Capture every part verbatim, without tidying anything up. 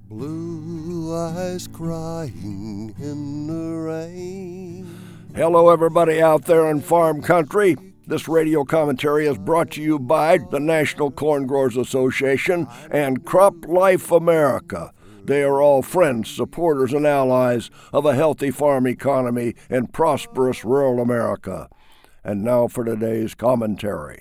Blue eyes crying in the rain. Hello, everybody out there in farm country. This radio commentary is brought to you by the National Corn Growers Association and Crop Life America. They are all friends, supporters, and allies of a healthy farm economy in prosperous rural America. And now for today's commentary.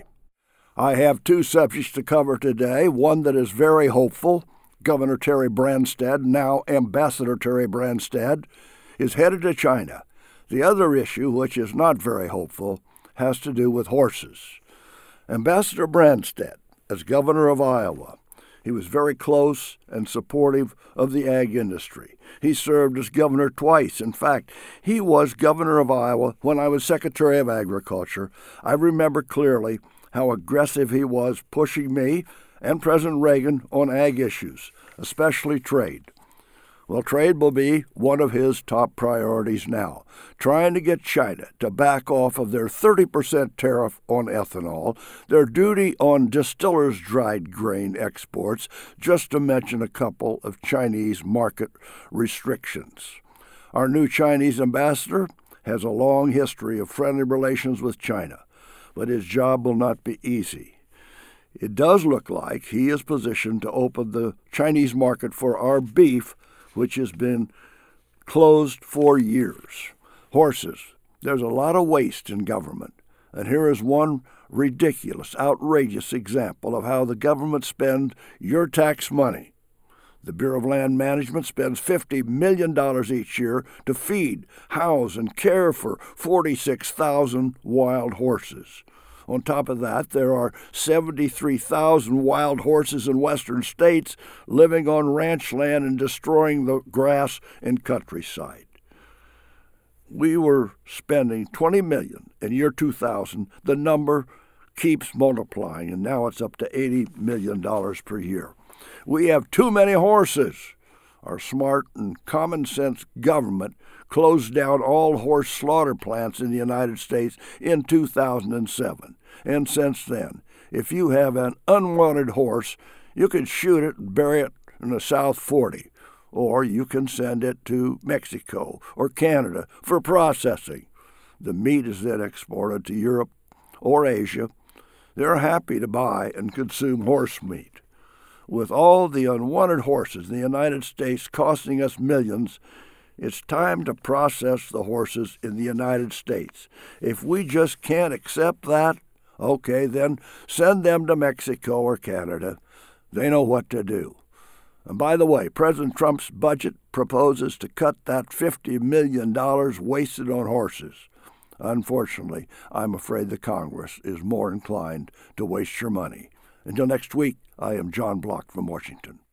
I have two subjects to cover today, one that is very hopeful. Governor Terry Branstad, now Ambassador Terry Branstad, is headed to China. The other issue, which is not very hopeful, has to do with horses. Ambassador Branstad, as governor of Iowa, he was very close and supportive of the ag industry. He served as governor twice. In fact, he was governor of Iowa when I was Secretary of Agriculture. I remember clearly how aggressive he was pushing me and President Reagan on ag issues, especially trade. Well, trade will be one of his top priorities now, trying to get China to back off of their thirty percent tariff on ethanol, their duty on distillers' dried grain exports, just to mention a couple of Chinese market restrictions. Our new Chinese ambassador has a long history of friendly relations with China, but his job will not be easy. It does look like he is positioned to open the Chinese market for our beef, which has been closed for years. Horses. There's a lot of waste in government, and here is one ridiculous, outrageous example of how the government spends your tax money. The Bureau of Land Management spends fifty million dollars each year to feed, house, and care for forty-six thousand wild horses. On top of that, there are seventy-three thousand wild horses in western states living on ranch land and destroying the grass and countryside. We were spending twenty million dollars in year two thousand. The number keeps multiplying, and now it's up to eighty million dollars per year. We have too many horses. Our smart and common-sense government closed down all horse slaughter plants in the United States in two thousand seven. And since then, if you have an unwanted horse, you can shoot it and bury it in the South forty, or you can send it to Mexico or Canada for processing. The meat is then exported to Europe or Asia. They're happy to buy and consume horse meat. With all the unwanted horses in the United States costing us millions, it's time to process the horses in the United States. If we just can't accept that, okay, then send them to Mexico or Canada. They know what to do. And by the way, President Trump's budget proposes to cut that fifty million dollars wasted on horses. Unfortunately, I'm afraid the Congress is more inclined to waste your money. Until next week, I am John Block from Washington.